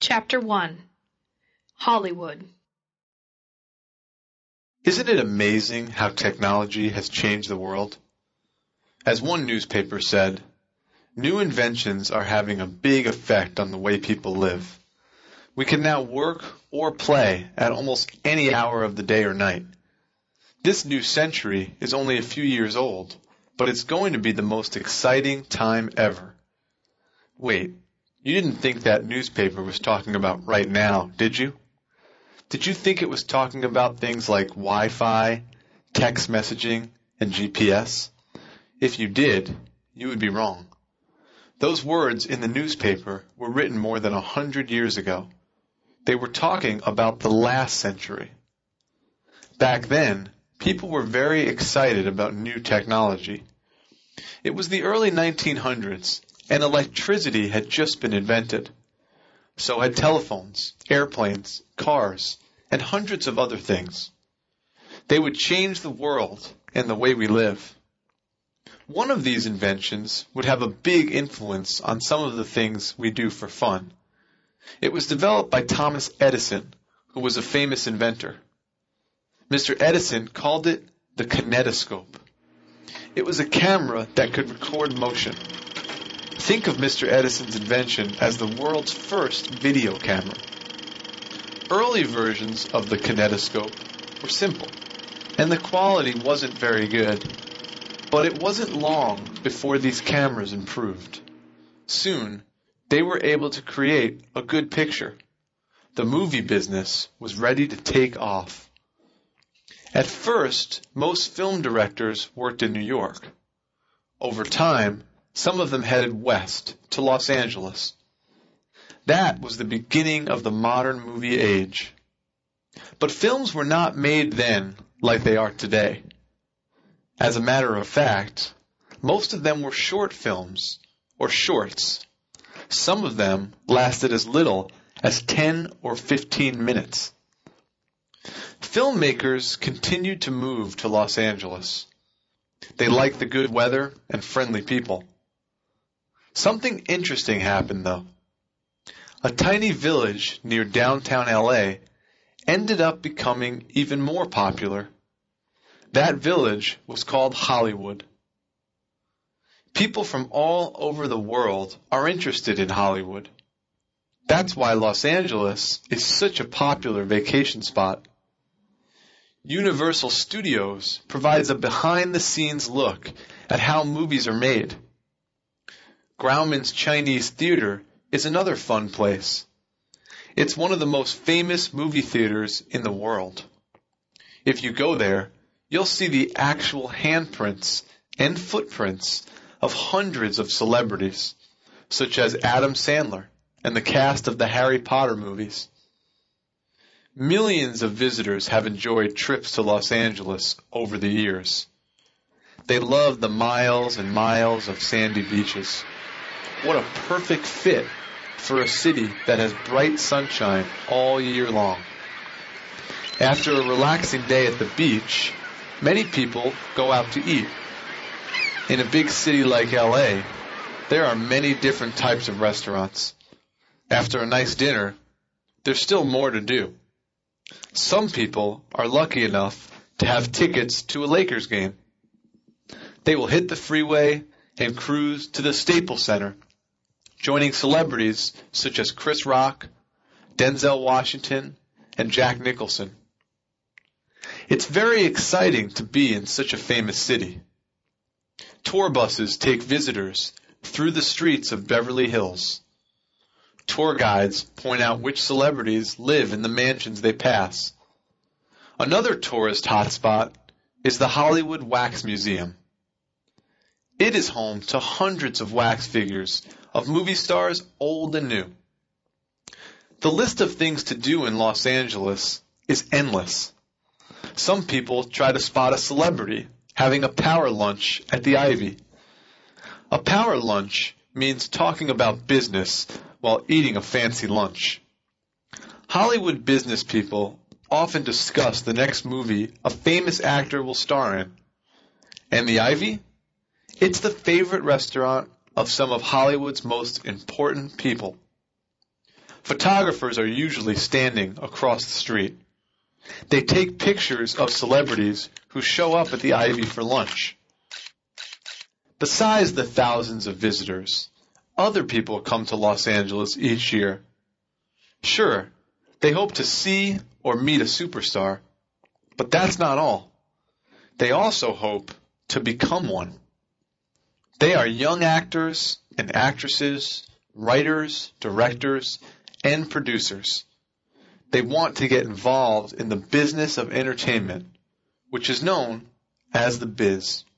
Chapter 1 Hollywood. Isn't it amazing how technology has changed the world? As one newspaper said, new inventions are having a big effect on the way people live. We can now work or play at almost any hour of the day or night. This new century is only a few years old, but it's going to be the most exciting time ever. Wait, you didn't think that newspaper was talking about right now, did you? Did you think it was talking about things like Wi-Fi, text messaging, and GPS? If you did, you would be wrong. Those words in the newspaper were written more than 100 years ago. They were talking about the last century. Back then, people were very excited about new technology. It was the early 1900s, and electricity had just been invented. So had telephones, airplanes, cars, and hundreds of other things. They would change the world and the way we live. One of these inventions would have a big influence on some of the things we do for fun. It was developed by Thomas Edison, who was a famous inventor. Mr. Edison called it the kinetoscope. It was a camera that could record motion. Think of Mr. Edison's invention as the world's first video camera. Early versions of the kinetoscope were simple, and the quality wasn't very good. But it wasn't long before these cameras improved. Soon, they were able to create a good picture. The movie business was ready to take off. At first, most film directors worked in New York. Over time, some of them headed west to Los Angeles. That was the beginning of the modern movie age. But films were not made then like they are today. As a matter of fact, most of them were short films, or shorts. Some of them lasted as little as 10 or 15 minutes. Filmmakers continued to move to Los Angeles. They liked the good weather and friendly people. Something interesting happened, though. A tiny village near downtown LA ended up becoming even more popular. That village was called Hollywood. People from all over the world are interested in Hollywood. That's why Los Angeles is such a popular vacation spot. Universal Studios provides a behind-the-scenes look at how movies are made. Grauman's Chinese Theater is another fun place. It's one of the most famous movie theaters in the world. If you go there, you'll see the actual handprints and footprints of hundreds of celebrities, such as Adam Sandler and the cast of the Harry Potter movies. Millions of visitors have enjoyed trips to Los Angeles over the years. They love the miles and miles of sandy beaches. What a perfect fit for a city that has bright sunshine all year long. After a relaxing day at the beach, many people go out to eat. In a big city like LA, there are many different types of restaurants. After a nice dinner, there's still more to do. Some people are lucky enough to have tickets to a Lakers game. They will hit the freeway and cruise to the Staples Center, joining celebrities such as Chris Rock, Denzel Washington, and Jack Nicholson. It's very exciting to be in such a famous city. Tour buses take visitors through the streets of Beverly Hills. Tour guides point out which celebrities live in the mansions they pass. Another tourist hotspot is the Hollywood Wax Museum. It is home to hundreds of wax figures of movie stars old and new. The list of things to do in Los Angeles is endless. Some people try to spot a celebrity having a power lunch at the Ivy. A power lunch means talking about business while eating a fancy lunch. Hollywood business people often discuss the next movie a famous actor will star in. And the Ivy? It's the favorite restaurant of some of Hollywood's most important people. Photographers are usually standing across the street. They take pictures of celebrities who show up at the Ivy for lunch. Besides the thousands of visitors, other people come to Los Angeles each year. Sure, they hope to see or meet a superstar, but that's not all. They also hope to become one. They are young actors and actresses, writers, directors, and producers. They want to get involved in the business of entertainment, which is known as the biz.